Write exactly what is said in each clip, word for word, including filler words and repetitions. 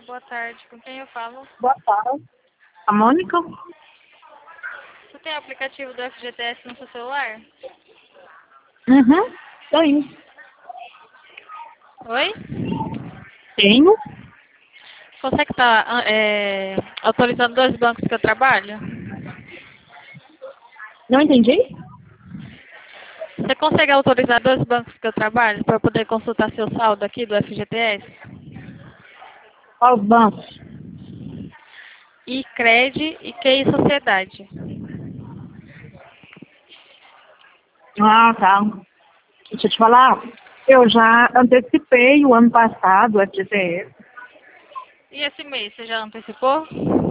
Boa tarde, com quem eu falo? Boa tarde. A Mônica? Você tem o aplicativo do F G T S no seu celular? Uhum. Tenho. Oi? Tenho. Consegue estar é, autorizando dois bancos que eu trabalho? Não entendi? Você consegue autorizar dois bancos que eu trabalho para poder consultar seu saldo aqui do F G T S? Qual banco? iCred e Q I Sociedade. Ah, tá. Deixa eu te falar. Eu já antecipei o ano passado o F G T S. E esse mês, você já antecipou?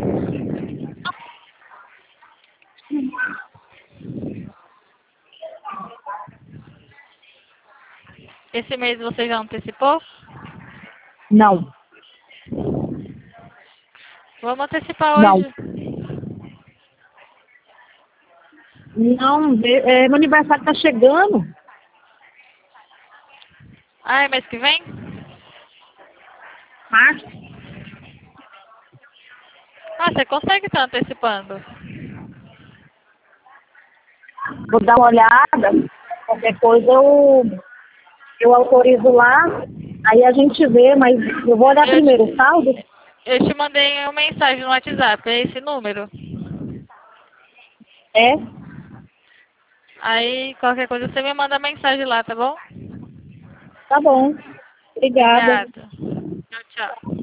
Esse mês você já antecipou? Não. Vamos antecipar Não. hoje. Não, de- é, meu aniversário tá chegando. Ah, é mês que vem? Março. Ah, você consegue estar antecipando. Vou dar uma olhada. Qualquer coisa eu, eu autorizo lá. Aí a gente vê, mas eu vou olhar Eu primeiro o te, saldo. eu te mandei uma mensagem no WhatsApp, é esse número. É. Aí, qualquer coisa, você me manda mensagem lá, tá bom? Tá bom. Obrigada. Obrigada. Tchau, tchau.